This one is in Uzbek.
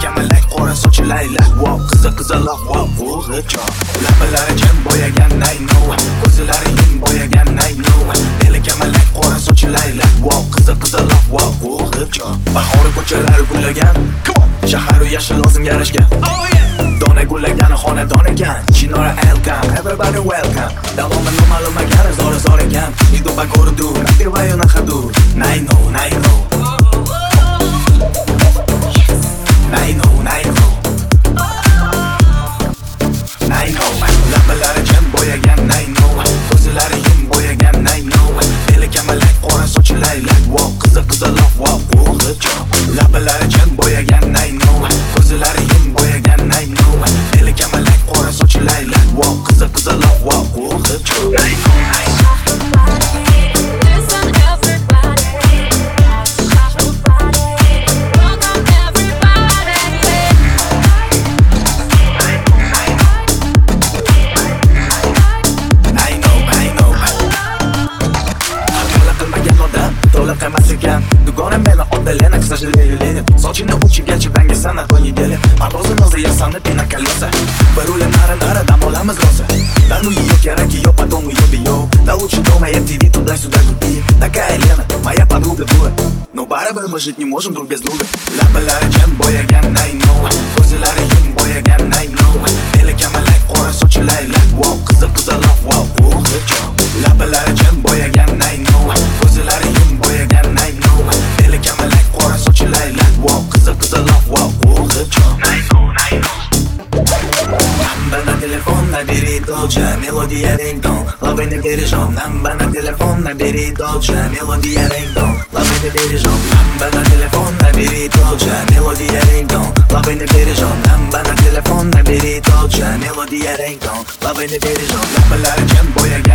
kamalak qora sochi laylak wow qizaloq wow g'ijjo lablari jim bo'yagan nayno ko'zlari yim bo'yagan nayno eli kamalak qora sochi laylak wow qizaloq wow g'ijjo bahori ko'chalari gullagan shaharu yashil lozim yarashgan dona gullagan xonadon ekan Chinora Elkan everybody welcome davomi noma'lum agar zor ekan idu bagorudu natirvayo nahadu nayno lablari jim bo'yagan nayno ko'zlari yim bo'yagan nayno eli kamalak qora sochi laylak wow qizaloq wow g'ijjo lablari jim bo'yagan nayno ko'zlari yim bo'yagan nayno eli kamalak qora sochi laylak wow qizaloq wow g'ijjo Dugona meni oddalena qisashlayulenib sochini uchigacha banga sanat o'yideli pardozi nozi yasanib pinakalosa bir ule nara dam olamiz rosa да ну ее кераки ее потом ее бьё да лучше дома я ТВ туда-сюда купи такая Лена моя подруга дура но барыбir мы жить не можем друг без друга lablari jim bo'yagan nayno ko'zlari yim bo'yagan nayno eli kamalak qora sochi laylak wow qizaloq wow g'ijjo lablari jim bo'yagan nayno ko'zlari yim bo'yagan nayno eli kamalak qora sochi laylak wow qizaloq wow g'ijjo Number на телефон набери тот же, мелодия рингтон, лавы не бережем. Number на телефон набери тот же, мелодия рингтон, лавы не бережем. Number на телефон набери тот же, мелодия рингтон, лавы не бережем. Number на телефон набери тот же, мелодия рингтон, лавы не бережем. Lablari jim bo'yagan